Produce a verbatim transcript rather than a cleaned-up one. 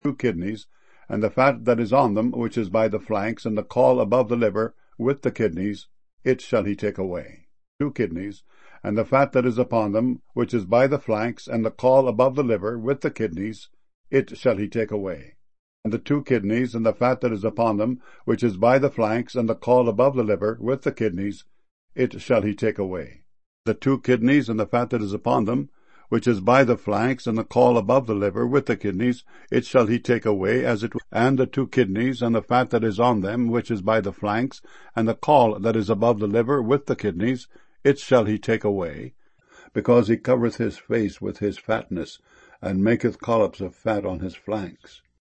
two kidneys, and the fat that is on them, which is by the flanks, and the caul above the liver, with the kidneys, it shall he take away. Two kidneys, and the fat that is upon them, which is by the flanks, and the caul above the liver, with the kidneys, it shall he take away. And the two kidneys, and the fat that is upon them, which is by the flanks, and the caul above the liver, with the kidneys, it shall he take away. The two kidneys, and the fat that is upon them, which is by the flanks, and the caul above the liver, with the kidneys, it shall he take away, as it and the two kidneys, and the fat that is on them, which is by the flanks, and the caul that is above the liver, with the kidneys, it shall he take away, because he covereth his face with his fatness, and maketh collops of fat on his flanks.